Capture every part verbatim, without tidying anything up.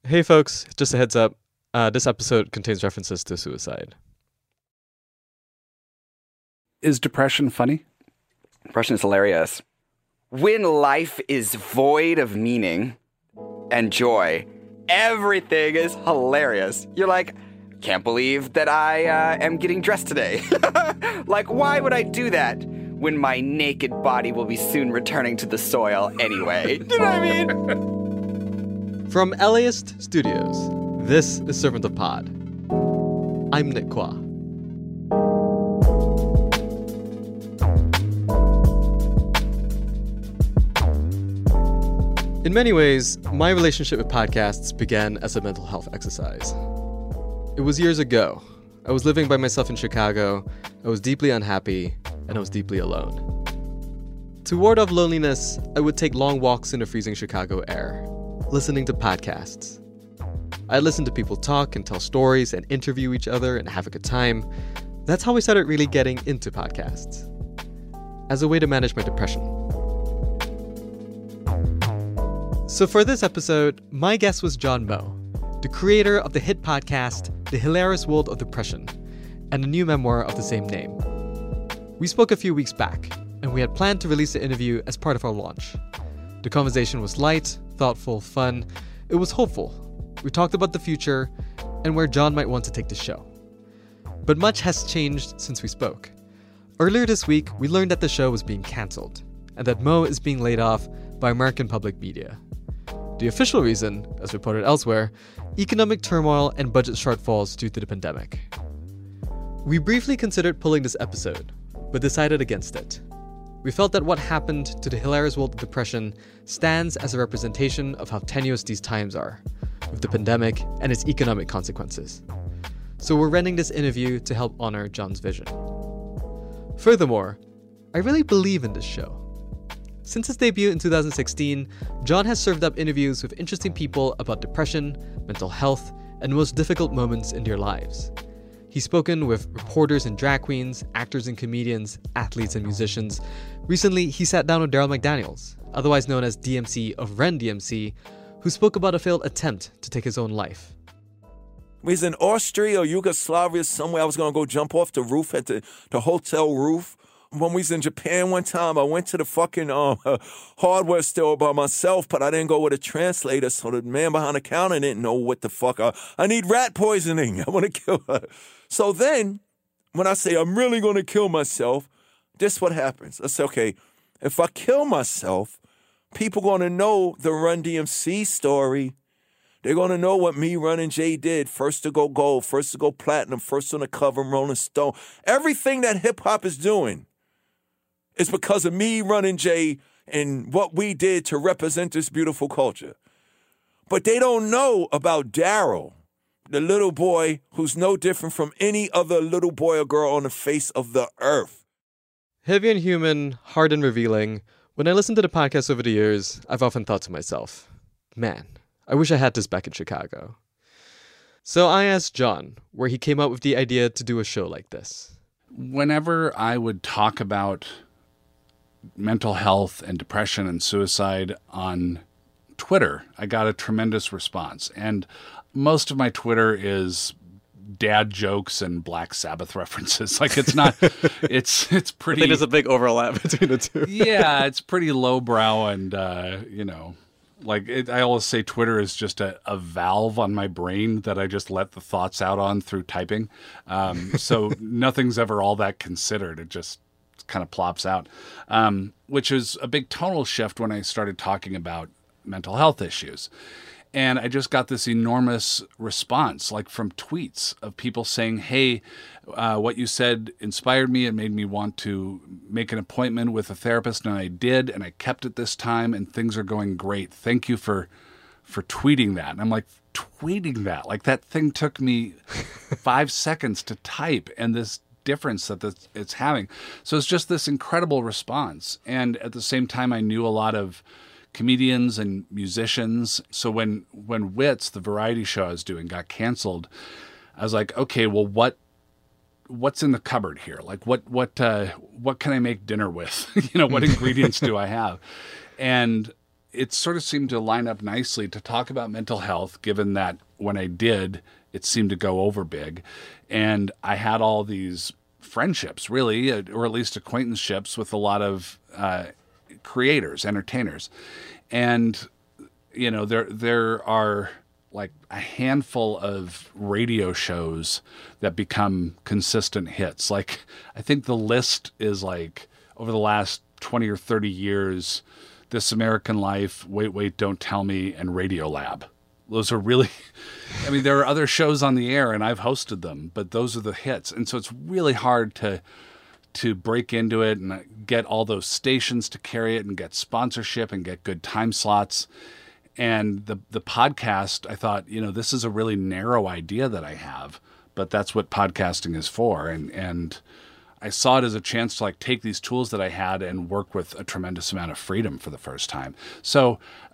Hey folks, just a heads up. Uh, this episode contains references to suicide. Is depression funny? Depression is hilarious. When life is void of meaning and joy, everything is hilarious. You're like, can't believe that I uh, am getting dressed today. Like, why would I do that when my naked body will be soon returning to the soil anyway? You know what I mean? From LAist Studios, this is Servant of Pod. I'm Nick Kwa. In many ways, my relationship with podcasts began as a mental health exercise. It was years ago. I was living by myself in Chicago, I was deeply unhappy, and I was deeply alone. To ward off loneliness, I would take long walks in the freezing Chicago air, listening to podcasts. I'd listen to people talk and tell stories and interview each other and have a good time. That's how I started really getting into podcasts, as a way to manage my depression. So for this episode, my guest was John Moe, the creator of the hit podcast, The Hilarious World of Depression, and a new memoir of the same name. We spoke a few weeks back, and we had planned to release the interview as part of our launch. The conversation was light, thoughtful, fun. It was hopeful. We talked about the future and where John might want to take the show. But much has changed since we spoke. Earlier this week, we learned that the show was being cancelled, and that Moe is being laid off by American public media. The official reason, as reported elsewhere, economic turmoil and budget shortfalls due to the pandemic. We briefly considered pulling this episode, but decided against it. We felt that what happened to the hilarious world of depression stands as a representation of how tenuous these times are, with the pandemic and its economic consequences. So we're running this interview to help honor John's vision. Furthermore, I really believe in this show. Since its debut in two thousand sixteen, John has served up interviews with interesting people about depression, mental health, and the most difficult moments in their lives. He's spoken with reporters and drag queens, actors and comedians, athletes and musicians. Recently, he sat down with Daryl McDaniels, otherwise known as D M C of Ren D M C, who spoke about a failed attempt to take his own life. We was in Austria or Yugoslavia somewhere. I was going to go jump off the roof at the, the hotel roof. When we was in Japan one time, I went to the fucking um, hardware store by myself, but I didn't go with a translator, so the man behind the counter didn't know what the fuck. I, I need rat poisoning. I want to kill her. So then, when I say I'm really going to kill myself, this what happens. I say, okay, if I kill myself, people going to know the Run D M C story. They're going to know what me, Run, and Jay did. First to go gold, first to go platinum, first on the cover of Rolling Stone. Everything that hip-hop is doing. It's because of me, Run, and Jay, and what we did to represent this beautiful culture. But they don't know about Daryl, the little boy who's no different from any other little boy or girl on the face of the earth. Heavy and human, hard and revealing. When I listen to the podcast over the years, I've often thought to myself, man, I wish I had this back in Chicago. So I asked John where he came up with the idea to do a show like this. Whenever I would talk about mental health and depression and suicide on Twitter, I got a tremendous response. And most of my Twitter is dad jokes and Black Sabbath references. Like it's not, it's, it's pretty. I think there's a big overlap between the two. Yeah, it's pretty lowbrow and, uh, you know, like it, I always say Twitter is just a, a valve on my brain that I just let the thoughts out on through typing. Um, so nothing's ever all that considered. It just kind of plops out, um, which is a big tonal shift when I started talking about mental health issues. And I just got this enormous response, like from tweets of people saying, hey, uh, what you said inspired me. It made me want to make an appointment with a therapist. And I did, and I kept it this time, and things are going great. Thank you for for tweeting that. And I'm like, tweeting that? Like that thing took me five seconds to type, and this difference that this, it's having. So it's just this incredible response. And at the same time, I knew a lot of comedians and musicians. So when when Wits, the variety show I was doing, got canceled, I was like, okay, well, what what's in the cupboard here? Like, what what uh, what can I make dinner with? You know, what ingredients do I have? And it sort of seemed to line up nicely to talk about mental health, given that when I did, it seemed to go over big. And I had all these friendships, really, or at least acquaintanceships with a lot of uh, creators, entertainers. And, you know, there there are like a handful of radio shows that become consistent hits. Like, I think the list is like, over the last twenty or thirty years, This American Life, Wait, Wait, Don't Tell Me, and Radiolab. Those are really, I mean, there are other shows on the air and I've hosted them, but those are the hits. And so it's really hard to to break into it and get all those stations to carry it and get sponsorship and get good time slots. And the the podcast, I thought, you know, this is a really narrow idea that I have, but that's what podcasting is for. And and I saw it as a chance to like take these tools that I had and work with a tremendous amount of freedom for the first time. So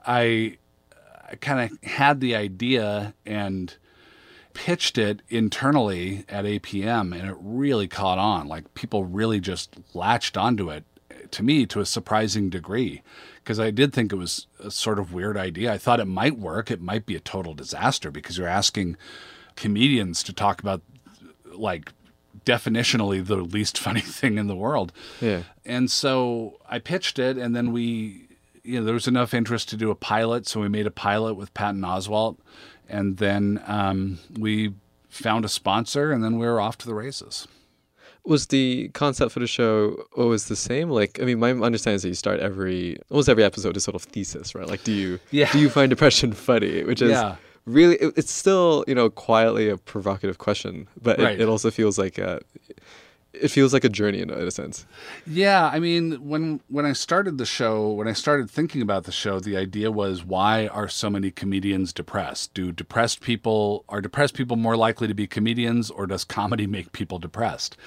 I, I kind of had the idea and pitched it internally at A P M, and it really caught on. Like, people really just latched onto it, to me, to a surprising degree, because I did think it was a sort of weird idea. I thought it might work. It might be a total disaster because you're asking comedians to talk about, like, definitionally the least funny thing in the world. Yeah. And so I pitched it, and then we, you know, there was enough interest to do a pilot. So we made a pilot with Patton Oswalt, and then um, we found a sponsor, and then we were off to the races. Was the concept for the show always the same? Like, I mean, my understanding is that you start every, almost every episode is sort of thesis, right? Like, do you, yeah. do you find depression funny? Which is yeah. really, it, it's still, you know, quietly a provocative question, but right. it, it also feels like a, it feels like a journey in a, in a sense. Yeah, I mean, when when I started the show, when I started thinking about the show, the idea was, why are so many comedians depressed? Do depressed people, are depressed people more likely to be comedians, or does comedy make people depressed?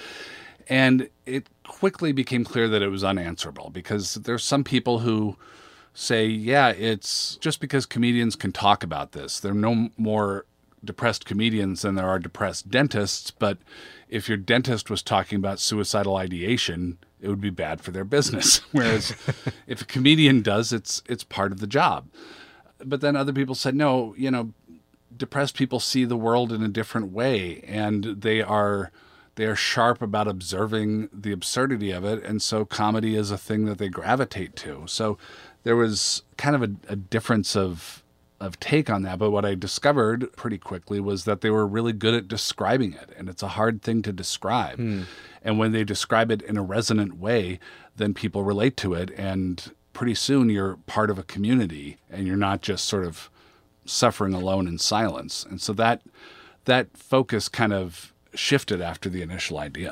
And it quickly became clear that it was unanswerable, because there's some people who say, yeah, it's just because comedians can talk about this. There are no more depressed comedians than there are depressed dentists, but if your dentist was talking about suicidal ideation, it would be bad for their business. Whereas if a comedian does, it's it's part of the job. But then other people said, no, you know, depressed people see the world in a different way, and they are they are sharp about observing the absurdity of it, and so comedy is a thing that they gravitate to. So there was kind of a, a difference of of take on that. But what I discovered pretty quickly was that they were really good at describing it. And it's a hard thing to describe. Hmm. And when they describe it in a resonant way, then people relate to it. And pretty soon you're part of a community and you're not just sort of suffering alone in silence. And so that that focus kind of shifted after the initial idea.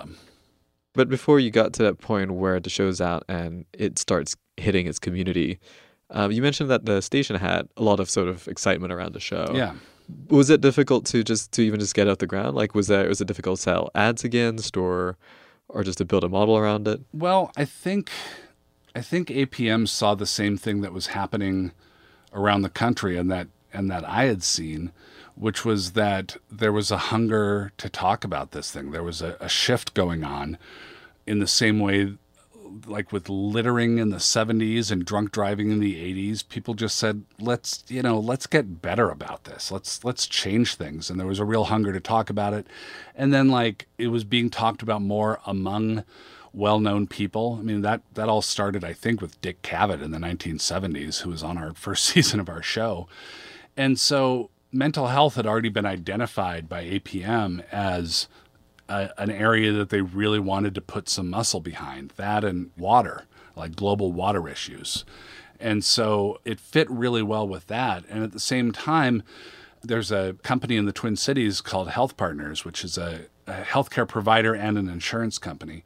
But before you got to that point where the show's out and it starts hitting its community, Um, you mentioned that the station had a lot of sort of excitement around the show. Yeah. Was it difficult to just to even just get off the ground? Like, was there was it difficult to sell ads against, or or just to build a model around it? Well, I think I think A P M saw the same thing that was happening around the country, and that and that I had seen, which was that there was a hunger to talk about this thing. There was a, a shift going on, in the same way, like with littering in the seventies and drunk driving in the eighties. People just said, let's, you know, let's get better about this. Let's, let's change things. And there was a real hunger to talk about it. And then, like, it was being talked about more among well-known people. I mean, that, that all started, I think, with Dick Cavett in the nineteen seventies, who was on our first season of our show. And so mental health had already been identified by A P M as A, an area that they really wanted to put some muscle behind, that and water, like global water issues. And so it fit really well with that. And at the same time, there's a company in the Twin Cities called Health Partners, which is a, a healthcare provider and an insurance company.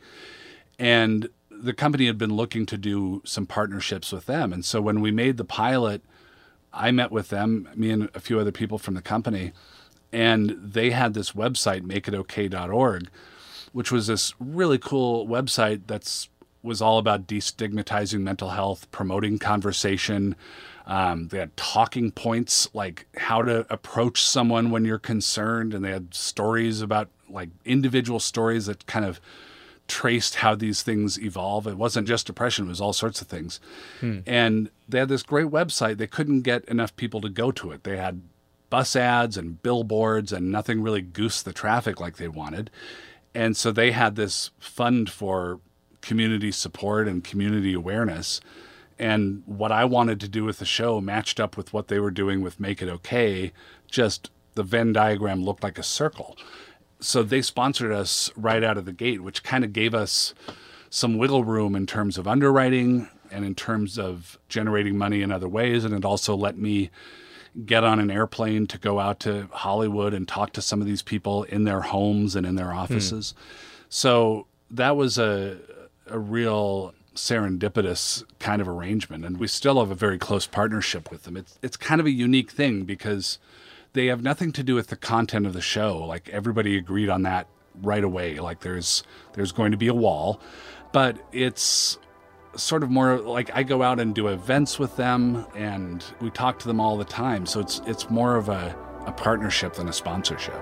And the company had been looking to do some partnerships with them. And so when we made the pilot, I met with them, me and a few other people from the company, and they had this website, make it okay dot org, which was this really cool website that's was all about destigmatizing mental health, promoting conversation. Um, they had talking points, like how to approach someone when you're concerned. And they had stories about, like, individual stories that kind of traced how these things evolve. It wasn't just depression, it was all sorts of things. Hmm. And they had this great website. They couldn't get enough people to go to it. They had bus ads and billboards, and nothing really goosed the traffic like they wanted. And so they had this fund for community support and community awareness. And what I wanted to do with the show matched up with what they were doing with Make It Okay. Just the Venn diagram looked like a circle. So they sponsored us right out of the gate, which kind of gave us some wiggle room in terms of underwriting and in terms of generating money in other ways. And it also let me get on an airplane to go out to Hollywood and talk to some of these people in their homes and in their offices. Hmm. So that was a, a real serendipitous kind of arrangement. And we still have a very close partnership with them. It's, it's kind of a unique thing because they have nothing to do with the content of the show. Like, everybody agreed on that right away. Like, there's there's going to be a wall, but it's sort of more like I go out and do events with them, and we talk to them all the time. So it's it's more of a, a partnership than a sponsorship.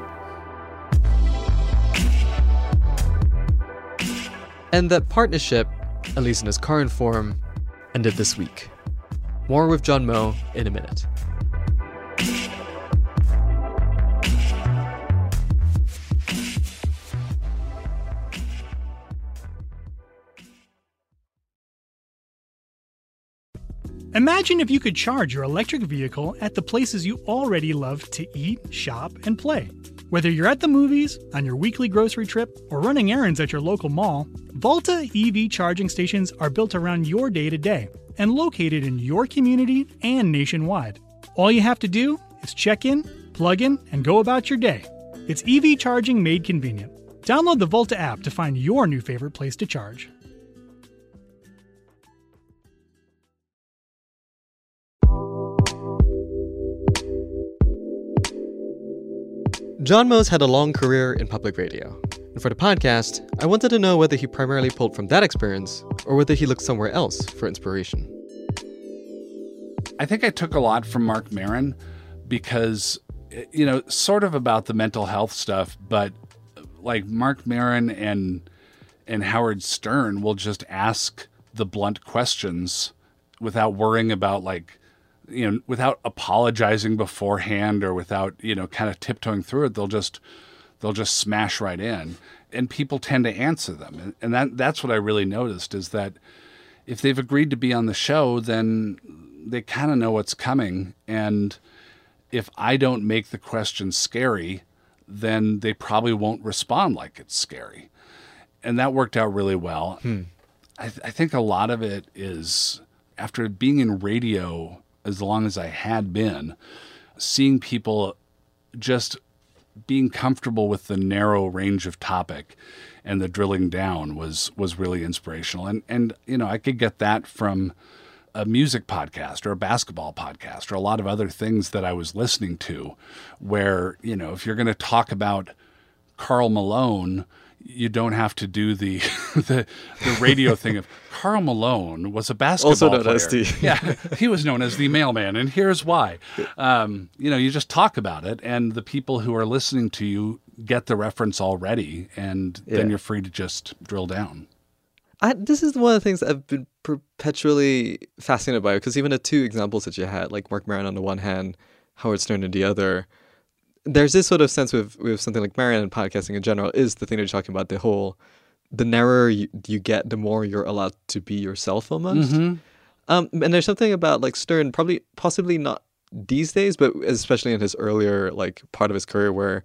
And that partnership, at least in its current form, ended this week. More with John Moe in a minute. Imagine if you could charge your electric vehicle at the places you already love to eat, shop, and play. Whether you're at the movies, on your weekly grocery trip, or running errands at your local mall, Volta E V charging stations are built around your day-to-day and located in your community and nationwide. All you have to do is check in, plug in, and go about your day. It's E V charging made convenient. Download the Volta app to find your new favorite place to charge. John Moe's had a long career in public radio. And for the podcast, I wanted to know whether he primarily pulled from that experience or whether he looked somewhere else for inspiration. I think I took a lot from Marc Maron because, you know, sort of about the mental health stuff, but like Marc Maron and and Howard Stern will just ask the blunt questions without worrying about, like, you know, without apologizing beforehand or without, you know, kind of tiptoeing through it. They'll just, they'll just smash right in, and people tend to answer them. And that, that's what I really noticed, is that if they've agreed to be on the show, then they kind of know what's coming. And if I don't make the question scary, then they probably won't respond like it's scary. And that worked out really well. Hmm. I, th- I think a lot of it is, after being in radio as long as I had been, seeing people just being comfortable with the narrow range of topic and the drilling down was was really inspirational. And, and you know, I could get that from a music podcast or a basketball podcast or a lot of other things that I was listening to, where, you know, if you're going to talk about Karl Malone, you don't have to do the the, the radio thing of Karl Malone was a basketball also known player. As the yeah, he was known as the mailman, and here's why. Um, you know, you just talk about it, and the people who are listening to you get the reference already, and yeah. then you're free to just drill down. I, this is one of the things I've been perpetually fascinated by, because even the two examples that you had, like Marc Maron on the one hand, Howard Stern on the other, there's this sort of sense with, with something like Maron and podcasting in general is the thing that you're talking about, the whole, the narrower you, you get, the more you're allowed to be yourself almost. Mm-hmm. Um, and there's something about like Stern, probably, possibly not these days, but especially in his earlier like part of his career, where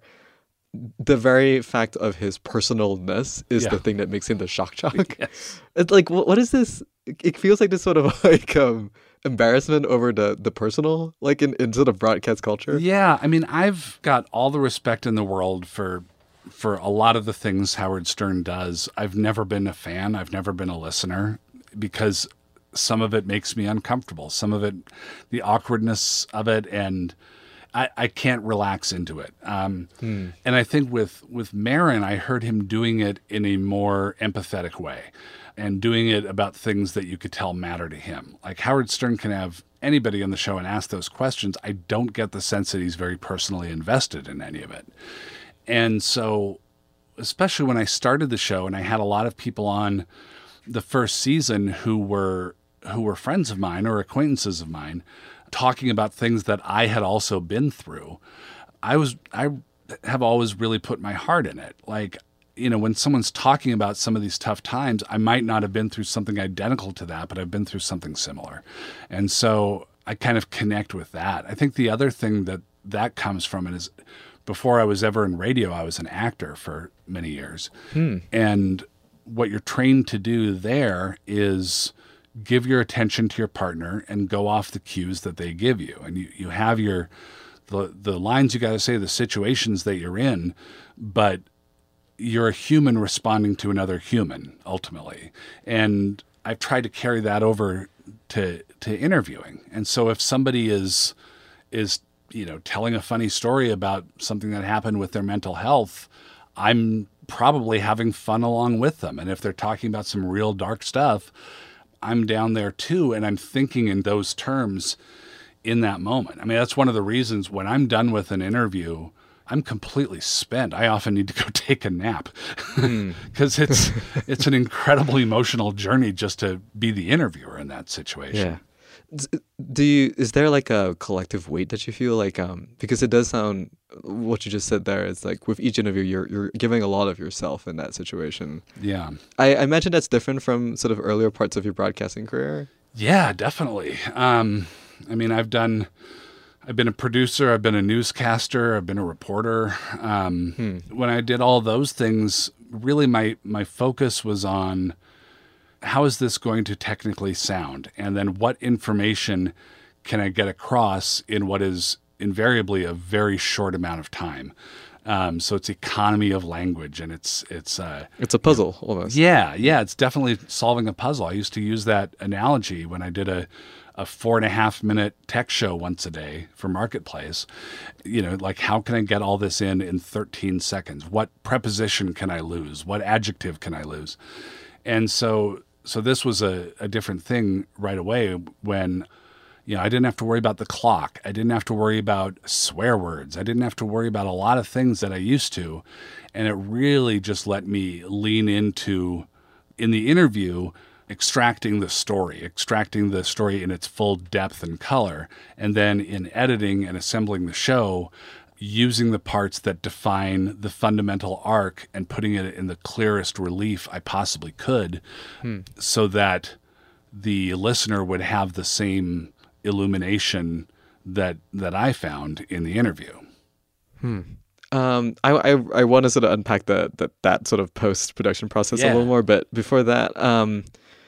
the very fact of his personalness is yeah. the thing that makes him the shock jock. Yes. It's like, what, what is this? It feels like this sort of like um, embarrassment over the, the personal, like in, in sort of broadcast culture. Yeah. I mean, I've got all the respect in the world for for a lot of the things Howard Stern does. I've never been a fan. I've never been a listener, because some of it makes me uncomfortable. Some of it, the awkwardness of it, and I, I can't relax into it. Um, hmm. And I think with, with Maron, I heard him doing it in a more empathetic way and doing it about things that you could tell matter to him. Like Howard Stern can have anybody on the show and ask those questions. I don't get the sense that he's very personally invested in any of it. And so especially when I started the show and I had a lot of people on the first season who were who were friends of mine or acquaintances of mine, talking about things that I had also been through. I was I have always really put my heart in it. Like, you know, when someone's talking about some of these tough times, I might not have been through something identical to that, but I've been through something similar. And so I kind of connect with that. I think the other thing that that comes from it is, before I was ever in radio, I was an actor for many years. Hmm. And what you're trained to do there is give your attention to your partner and go off the cues that they give you. And you, you have your, the, the lines you got to say, the situations that you're in, but you're a human responding to another human ultimately. And I've tried to carry that over to, to interviewing. And so if somebody is, is, you know, telling a funny story about something that happened with their mental health, I'm probably having fun along with them. And if they're talking about some real dark stuff, I'm down there too, and I'm thinking in those terms in that moment. I mean, that's one of the reasons when I'm done with an interview, I'm completely spent. I often need to go take a nap because mm. it's it's an incredibly emotional journey just to be the interviewer in that situation. Yeah. Do you, is there like a collective weight that you feel like, um, because it does sound, what you just said there, it's like with each interview, you're, you're giving a lot of yourself in that situation. Yeah. I, I imagine that's different from sort of earlier parts of your broadcasting career. Yeah, definitely. Um, I mean, I've done, I've been a producer, I've been a newscaster, I've been a reporter. Um, hmm. When I did all those things, really my, my focus was on, how is this going to technically sound? And then what information can I get across in what is invariably a very short amount of time? Um, so it's economy of language, and it's it's uh, it's a puzzle almost. Yeah, yeah, it's definitely solving a puzzle. I used to use that analogy when I did a a four and a half minute tech show once a day for Marketplace. You know, like, how can I get all this in in thirteen seconds? What preposition can I lose? What adjective can I lose? And so. So this was a, a different thing right away when, you know, I didn't have to worry about the clock. I didn't have to worry about swear words. I didn't have to worry about a lot of things that I used to. And it really just let me lean into, in the interview, extracting the story, extracting the story in its full depth and color. And then in editing and assembling the show, using the parts that define the fundamental arc and putting it in the clearest relief I possibly could, hmm. so that the listener would have the same illumination that that I found in the interview. Hmm. Um, I, I I want to sort of unpack the, the that sort of post production process yeah. a little more, but before that, um,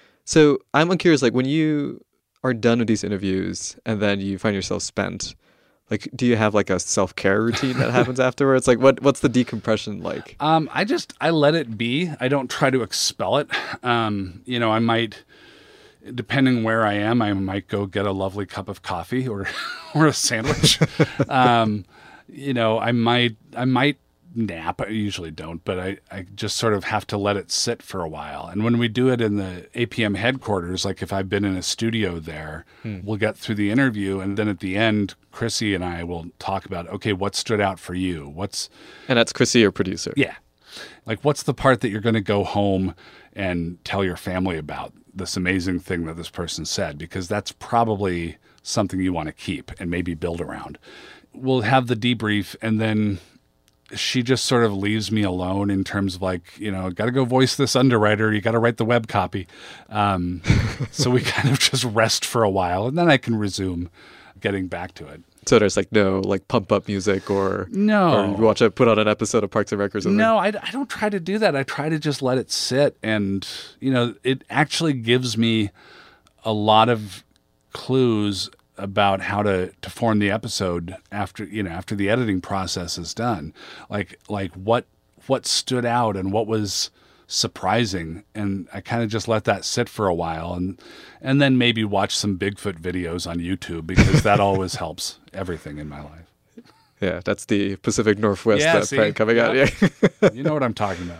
so I'm curious, like when you are done with these interviews and then you find yourself spent. Like, do you have like a self-care routine that happens afterwards? Like, what what's the decompression like? Um, I just, I let it be. I don't try to expel it. Um, you know, I might, depending where I am, I might go get a lovely cup of coffee or, or a sandwich. um, you know, I might, I might nap. I usually don't, but I, I just sort of have to let it sit for a while. And when we do it in the A P M headquarters, like if I've been in a studio there, hmm. we'll get through the interview. And then at the end, Chrissy and I will talk about, okay, what stood out for you? What's, and that's Chrissy, your producer. Yeah. Like, what's the part that you're going to go home and tell your family about, this amazing thing that this person said? Because that's probably something you want to keep and maybe build around. We'll have the debrief, and then she just sort of leaves me alone in terms of like, you know, got to go voice this underwriter. You got to write the web copy. Um, so we kind of just rest for a while, and then I can resume getting back to it. So there's like no like pump up music or no, or you watch a put on an episode of Parks and Rec or something. No, I, I don't try to do that. I try to just let it sit, and you know, it actually gives me a lot of clues about how to, to form the episode after, you know, after the editing process is done. Like, like what, what stood out and what was surprising. And I kind of just let that sit for a while, and, and then maybe watch some Bigfoot videos on YouTube, because that always helps everything in my life. Yeah. That's the Pacific Northwest yeah, uh, prank coming out. Yeah. You know what I'm talking about.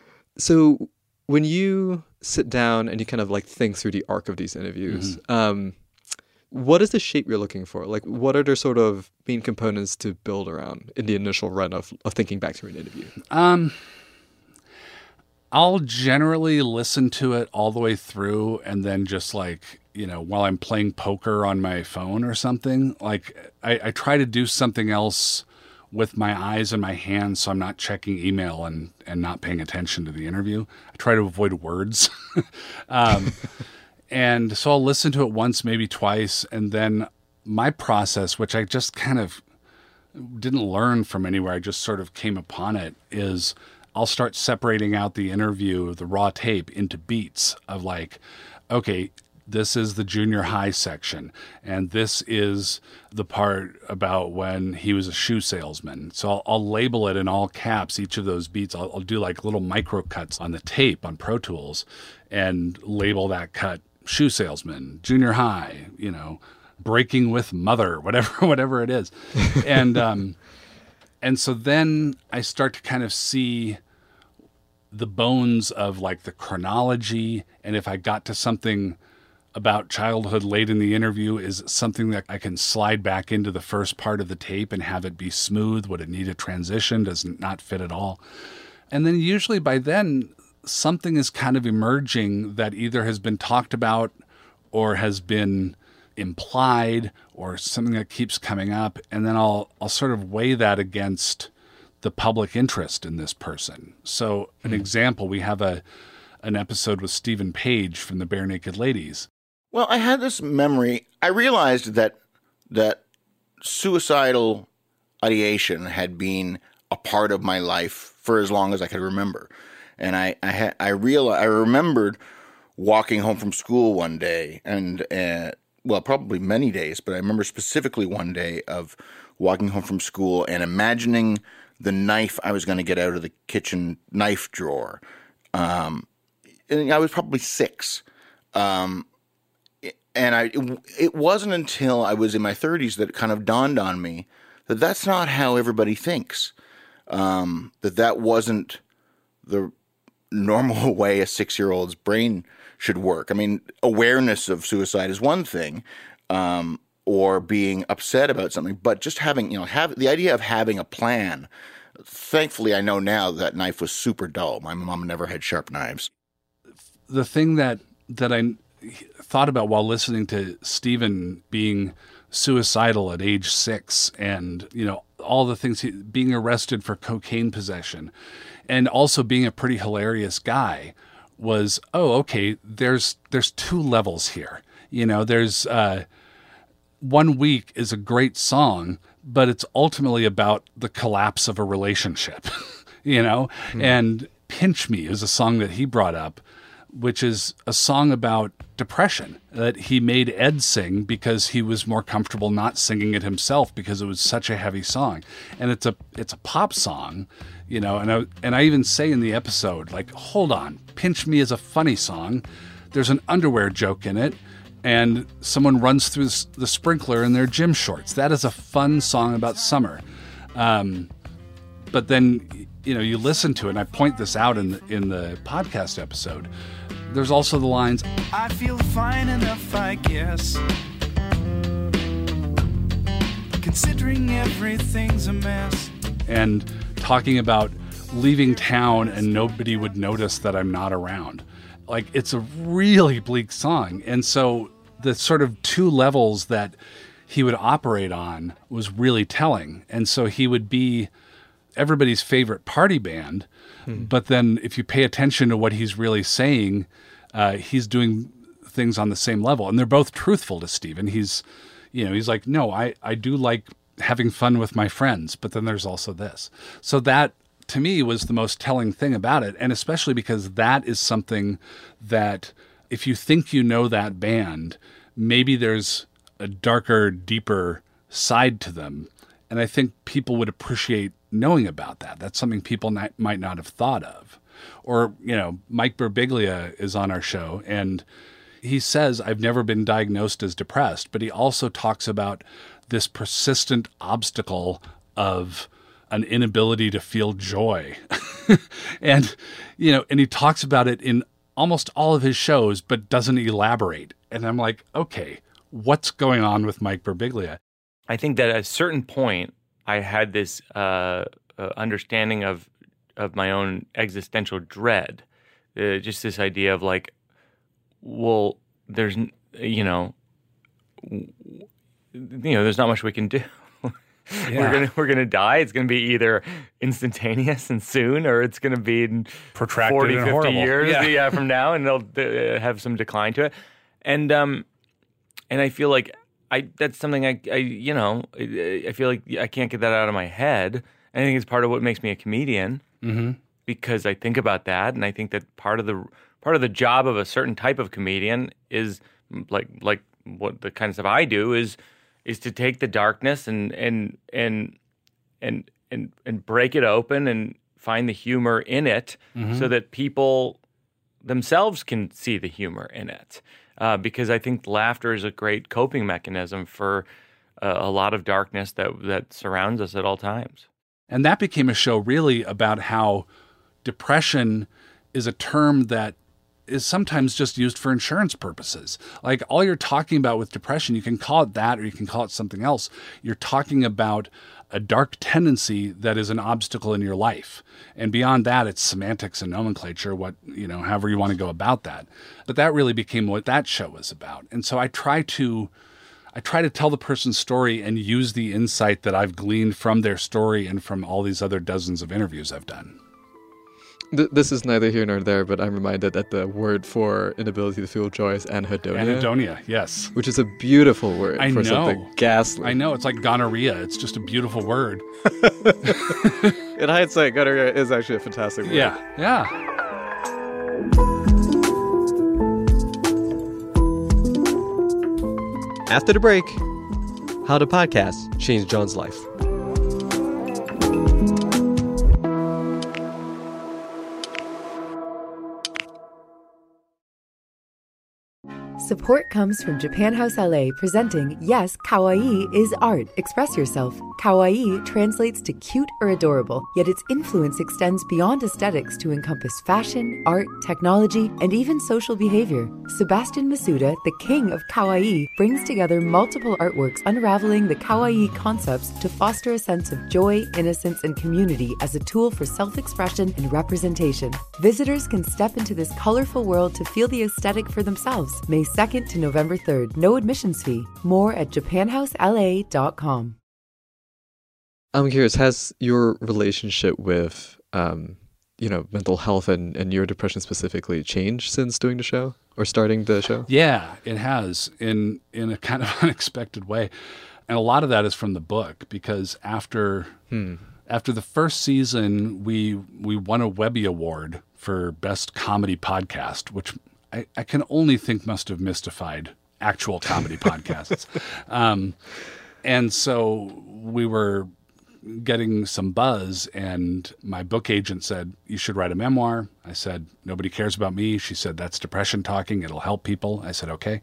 So when you sit down and you kind of like think through the arc of these interviews, mm-hmm. um, what is the shape you're looking for? Like, what are the sort of main components to build around in the initial run of, of thinking back to an interview? Um, I'll generally listen to it all the way through and then just like, you know, while I'm playing poker on my phone or something, like I, I try to do something else with my eyes and my hands so I'm not checking email and, and not paying attention to the interview. I try to avoid words. um, and so I'll listen to it once, maybe twice, and then my process, which I just kind of didn't learn from anywhere, I just sort of came upon it, is I'll start separating out the interview, the raw tape, into beats of like, okay, this is the junior high section, and this is the part about when he was a shoe salesman. So I'll, I'll label it in all caps, each of those beats. I'll, I'll do like little micro cuts on the tape on Pro Tools and label that cut shoe salesman, junior high, you know, breaking with mother, whatever, whatever it is. And, um, and so then I start to kind of see the bones of like the chronology. And if I got to something about childhood late in the interview, is something that I can slide back into the first part of the tape and have it be smooth? Would it need a transition? Does it not fit at all? And then usually by then, something is kind of emerging that either has been talked about or has been implied or something that keeps coming up. And then I'll, I'll sort of weigh that against the public interest in this person. So an mm. example, we have a, an episode with Stephen Page from the Bare Naked Ladies. Well, I had this memory. I realized that that suicidal ideation had been a part of my life for as long as I could remember, and I I had I realized I remembered walking home from school one day, and uh, well, probably many days, but I remember specifically one day of walking home from school and imagining the knife I was going to get out of the kitchen knife drawer. Um, and I was probably six. Um, And I, it, it wasn't until I was in my thirties that it kind of dawned on me that that's not how everybody thinks. Um, that that wasn't the normal way a six-year-old's brain should work. I mean, awareness of suicide is one thing, um, or being upset about something, but just having, you know, have the idea of having a plan. Thankfully, I know now that knife was super dull. My mom never had sharp knives. The thing that that I thought about while listening to Stephen being suicidal at age six, and, you know, all the things, he, being arrested for cocaine possession, and also being a pretty hilarious guy, was, oh, okay, there's there's two levels here. You know, there's uh, One Week is a great song, but it's ultimately about the collapse of a relationship, you know, mm. and Pinch Me is a song that he brought up, which is a song about depression that he made Ed sing because he was more comfortable not singing it himself because it was such a heavy song. And it's a it's a pop song, you know, and I, and I even say in the episode, like, hold on, Pinch Me is a funny song. There's an underwear joke in it, and someone runs through the sprinkler in their gym shorts. That is a fun song about summer. Um, but then, you know, you listen to it, and I point this out in the, in the podcast episode. There's also the lines, I feel fine enough, I guess, considering everything's a mess. And talking about leaving town and nobody would notice that I'm not around. Like, it's a really bleak song. And so the sort of two levels that he would operate on was really telling. And so he would be everybody's favorite party band. Hmm. But then if you pay attention to what he's really saying, uh, he's doing things on the same level. And they're both truthful to Stephen. He's, you know, he's like, no, I, I do like having fun with my friends, but then there's also this. So that, to me, was the most telling thing about it. And especially because that is something that if you think you know that band, maybe there's a darker, deeper side to them. And I think people would appreciate knowing about that. That's something people not, might not have thought of. Or, you know, Mike Birbiglia is on our show, and he says, I've never been diagnosed as depressed, but he also talks about this persistent obstacle of an inability to feel joy. and, you know, and he talks about it in almost all of his shows, but doesn't elaborate. And I'm like, okay, what's going on with Mike Birbiglia? I think that at a certain point, I had this uh, uh, understanding of of my own existential dread, Uh, just this idea of like, well, there's, n- you know, w- you know, there's not much we can do. Yeah. We're gonna we're gonna die. It's gonna be either instantaneous and soon, or it's gonna be in Protracted forty, and fifty horrible. years Yeah. yeah. from now, and they'll uh, have some decline to it. And um, and I feel like I that's something I, I you know I, I feel like I can't get that out of my head. I think it's part of what makes me a comedian, Mm-hmm. because I think about that, and I think that part of the part of the job of a certain type of comedian is like like what the kind of stuff I do is is to take the darkness and and and and and and break it open and find the humor in it, Mm-hmm. so that people themselves can see the humor in it. Uh, because I think laughter is a great coping mechanism for uh, a lot of darkness that that surrounds us at all times. And that became a show really about how depression is a term that is sometimes just used for insurance purposes. Like all you're talking about with depression, you can call it that or you can call it something else. You're talking about a dark tendency that is an obstacle in your life. And beyond that, it's semantics and nomenclature, what, you know, however you want to go about that. But that really became what that show was about. And so I try to I try to tell the person's story and use the insight that I've gleaned from their story and from all these other dozens of interviews I've done. Th- this is neither here nor there, but I'm reminded that the word for inability to feel joy is anhedonia, Anhedonia, yes. which is a beautiful word I for know. something ghastly. I know, it's like gonorrhea. It's just a beautiful word. In hindsight, gonorrhea is actually a fantastic word. Yeah, yeah. After the break, how the podcast changed John's life. Support comes from Japan House L A presenting Yes, Kawaii is Art. Express yourself. Kawaii translates to cute or adorable, yet its influence extends beyond aesthetics to encompass fashion, art, technology, and even social behavior. Sebastian Masuda, the king of Kawaii, brings together multiple artworks unraveling the Kawaii concepts to foster a sense of joy, innocence, and community as a tool for self-expression and representation. Visitors can step into this colorful world to feel the aesthetic for themselves. May second to November third. No admissions fee. More at japan house l a dot com. I'm curious, has your relationship with, um, you know, mental health and, and your depression specifically changed since doing the show or starting the show? Yeah, it has in in a kind of unexpected way. And a lot of that is from the book because after Hmm. after the first season, we we won a Webby Award for Best Comedy Podcast, which I, I can only think must have mystified actual comedy podcasts. Um, and so we were getting some buzz, and my book agent said, you should write a memoir. I said, nobody cares about me. She said, that's depression talking. It'll help people. I said, okay.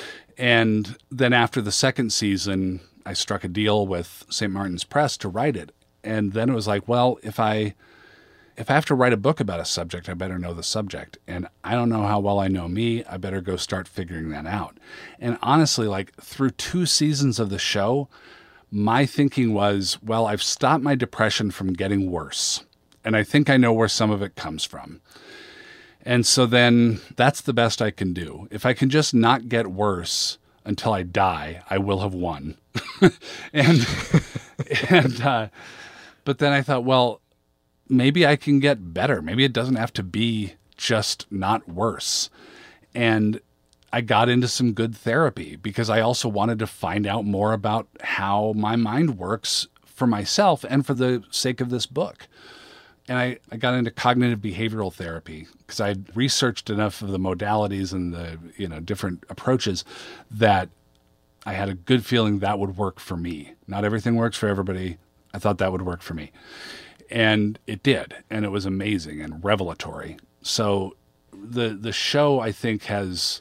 And then after the second season, I struck a deal with Saint Martin's Press to write it. And then it was like, well, if I if I have to write a book about a subject, I better know the subject. And I don't know how well I know me. I better go start figuring that out. And honestly, like through two seasons of the show, my thinking was, well, I've stopped my depression from getting worse. And I think I know where some of it comes from. And so then that's the best I can do. If I can just not get worse until I die, I will have won. and, and, uh, but then I thought, well, maybe I can get better. Maybe it doesn't have to be just not worse. And I got into some good therapy because I also wanted to find out more about how my mind works for myself and for the sake of this book. And I, I got into cognitive behavioral therapy because I'd researched enough of the modalities and the, you know, different approaches that I had a good feeling that would work for me. Not everything works for everybody. I thought that would work for me. And it did. And it was amazing and revelatory. So the the show, I think, has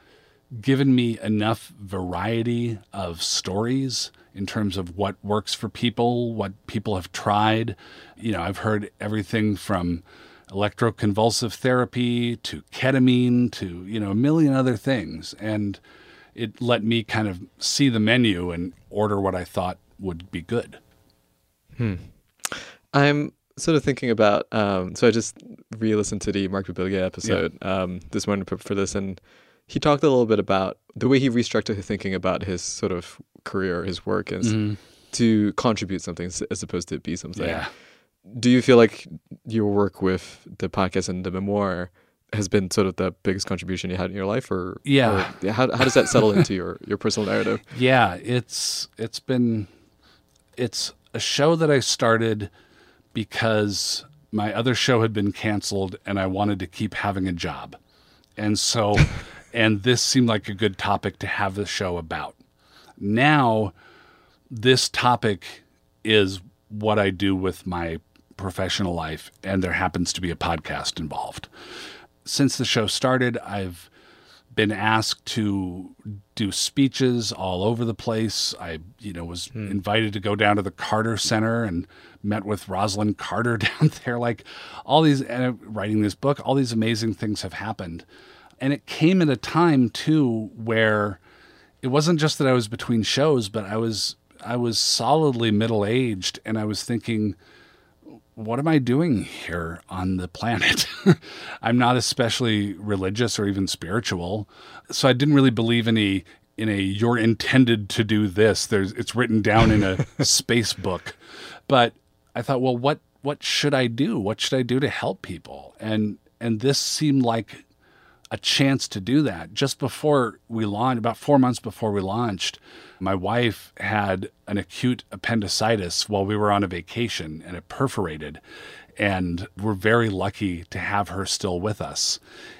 given me enough variety of stories in terms of what works for people, what people have tried. You know, I've heard everything from electroconvulsive therapy to ketamine to, you know, a million other things. And it let me kind of see the menu and order what I thought would be good. Hmm. I'm sort of thinking about, um, so I just re-listened to the Mark Bibilia episode yeah. um, this morning for this, and he talked a little bit about the way he restructured his thinking about his sort of career, his work, is mm-hmm. to contribute something as opposed to be something. Yeah. Do you feel like your work with the podcast and the memoir has been sort of the biggest contribution you had in your life, or yeah, or how how does that settle into your, your personal narrative? Yeah, it's it's been it's a show that I started because my other show had been canceled and I wanted to keep having a job, and so and this seemed like a good topic to have the show about. Now, this topic is what I do with my professional life, and there happens to be a podcast involved. Since the show started, I've been asked to do speeches all over the place. I, you know, was hmm. invited to go down to the Carter Center and met with Rosalind Carter down there. Like all these, and writing this book, all these amazing things have happened. And it came at a time too where it wasn't just that I was between shows, but I was I was solidly middle-aged, and I was thinking, what am I doing here on the planet? I'm not especially religious or even spiritual. So I didn't really believe in a, in a, you're intended to do this. There's, it's written down in a space book. But I thought, well, what, what should I do? What should I do to help people? And, and this seemed like a chance to do that. Just before we launched, about four months before we launched, my wife had an acute appendicitis while we were on a vacation, and it perforated. And we're very lucky to have her still with us.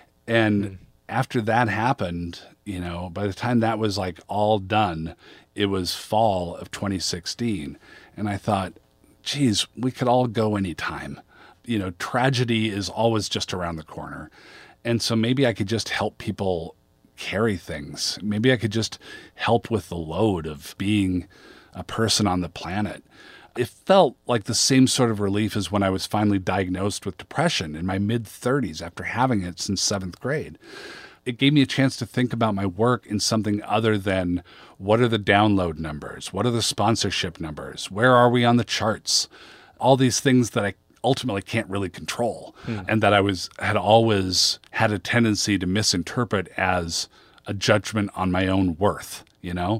And mm. after that happened, you know, by the time that was like all done, it was fall of twenty sixteen. And I thought, geez, we could all go anytime. You know, tragedy is always just around the corner. And so maybe I could just help people carry things. Maybe I could just help with the load of being a person on the planet. It felt like the same sort of relief as when I was finally diagnosed with depression in my mid-thirties after having it since seventh grade. It gave me a chance to think about my work in something other than what are the download numbers? What are the sponsorship numbers? Where are we on the charts? All these things that I ultimately can't really control, hmm. and that I was had always had a tendency to misinterpret as a judgment on my own worth. You know,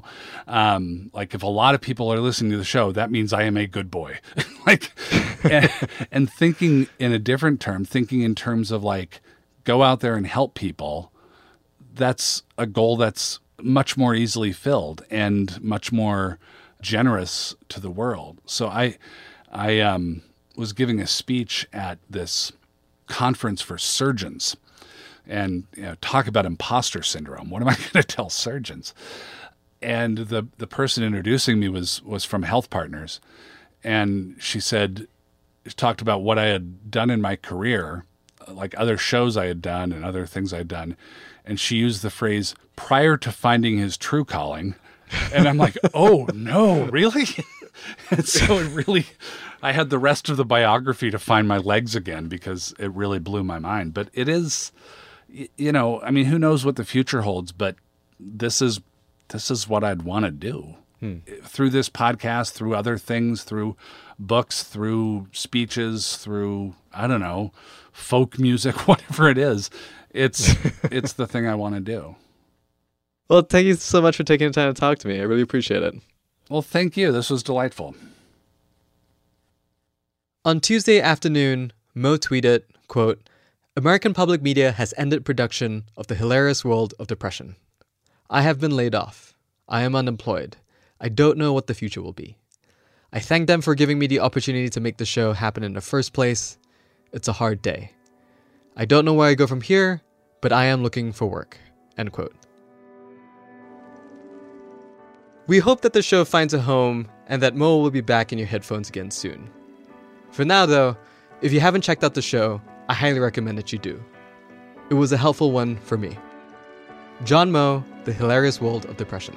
um, like if a lot of people are listening to the show, that means I am a good boy. like, and, and thinking in a different term, thinking in terms of like, go out there and help people. That's a goal that's much more easily filled and much more generous to the world. So I, I um, was giving a speech at this conference for surgeons, and you know, talk about imposter syndrome. What am I going to tell surgeons? And the the person introducing me was was from Health Partners, and she said, talked about what I had done in my career, like other shows I had done and other things I had done, and she used the phrase "prior to finding his true calling," and I'm like, oh no, really? And so it really, I had the rest of the biography to find my legs again because it really blew my mind. But it is, you know, I mean, who knows what the future holds? But this is. This is what I'd want to do hmm. through this podcast, through other things, through books, through speeches, through, I don't know, folk music, whatever it is. It's it's the thing I want to do. Well, thank you so much for taking the time to talk to me. I really appreciate it. Well, thank you. This was delightful. On Tuesday afternoon, Mo tweeted, quote, "American public media has ended production of The Hilarious World of Depression. I have been laid off. I am unemployed. I don't know what the future will be. I thank them for giving me the opportunity to make the show happen in the first place. It's a hard day. I don't know where I go from here, but I am looking for work." End quote. We hope that the show finds a home and that Mo will be back in your headphones again soon. For now, though, if you haven't checked out the show, I highly recommend that you do. It was a helpful one for me. John Moe, The Hilarious World of Depression.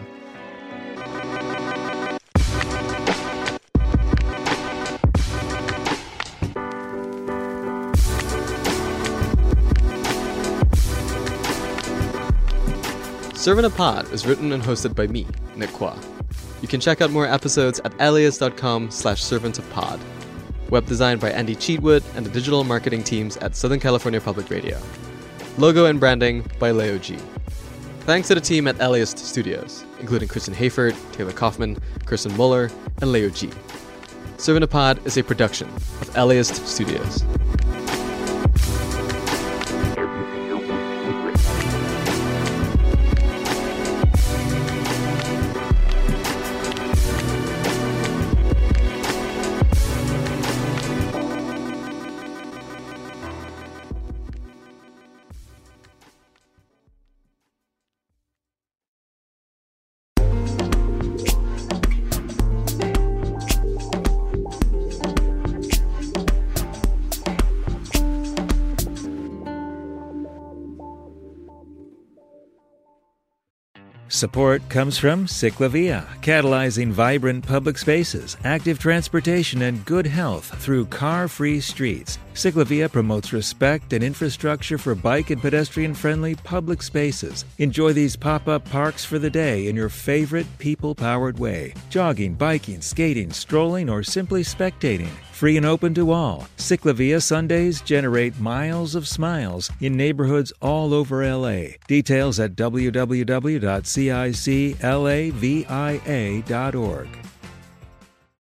Servant a Pod is written and hosted by me, Nick Kwa. You can check out more episodes at alias dot com slash servant a pod. Web design by Andy Cheatwood and the digital marketing teams at Southern California Public Radio. Logo and branding by Leo G. Thanks to the team at Eliast Studios, including Kristen Hayford, Taylor Kaufman, Kirsten Muller, and Leo G. Serving the Pod is a production of Eliast Studios. Support comes from Ciclavia, catalyzing vibrant public spaces, active transportation, and good health through car-free streets. Ciclavia promotes respect and infrastructure for bike and pedestrian-friendly public spaces. Enjoy these pop-up parks for the day in your favorite people-powered way. Jogging, biking, skating, strolling, or simply spectating. Free and open to all. Ciclavia Sundays generate miles of smiles in neighborhoods all over L A. Details at w w w dot ciclavia dot org.